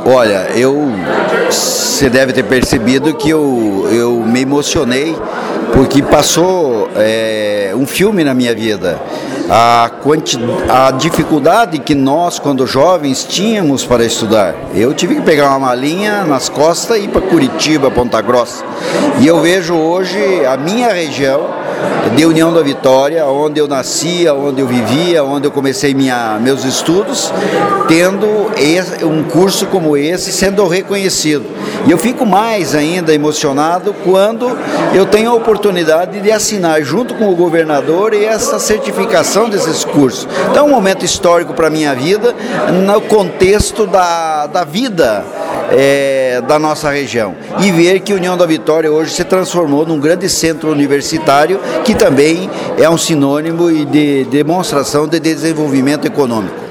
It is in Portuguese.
Olha, você deve ter percebido que eu me emocionei porque passou um filme na minha vida. A dificuldade que nós, quando jovens, tínhamos para estudar. Eu tive que pegar uma malinha nas costas e ir para Curitiba, Ponta Grossa. E eu vejo hoje a minha região de União da Vitória, onde eu nasci, onde eu vivia, onde eu comecei meus estudos, tendo um curso como esse sendo reconhecido. E eu fico mais ainda emocionado quando eu tenho a oportunidade de assinar junto com o governador essa certificação desses cursos. Então é um momento histórico para a minha vida, no contexto da vida da nossa região. E ver que a União da Vitória hoje se transformou num grande centro universitário, que também é um sinônimo de demonstração de desenvolvimento econômico.